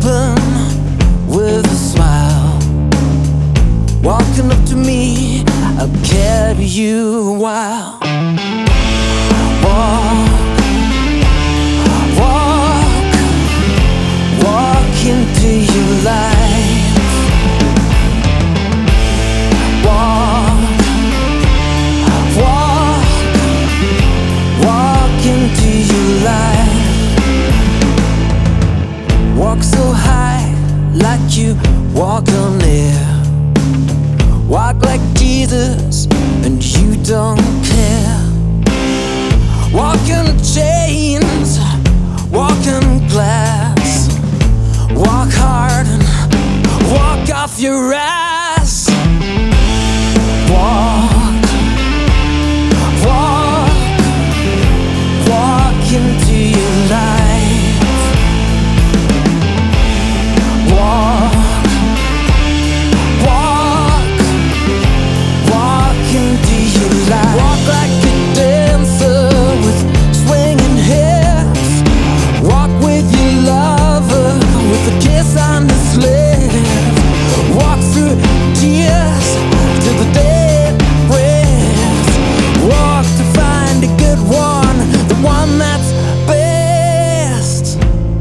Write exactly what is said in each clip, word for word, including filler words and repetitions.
open with a smile. Walking up to me, I'll carry you a while. Walk, walk, walk into your life. Walk, walk, walk into your life. Walk so high, like you walk on air. Walk like Jesus, and you don't care. Walk in chains, walk in glass. Walk hard and walk off your ass. Walk, walk, walk into your life. Walk, walk, walk into your life. Walk like a dancer with swinging hips. Walk with your lover with a kiss on his lips. Walk through tears till the day breaks. Walk to find a good one, the one that's best.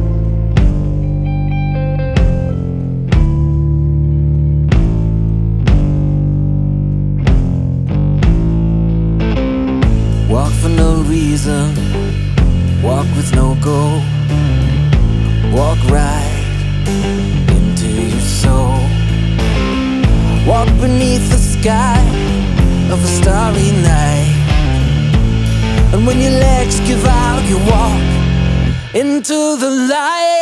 Walk for no reason, walk with no goal. Walk right into your soul. Walk beneath the sky of a starry night. And when your legs give out, you walk into the light.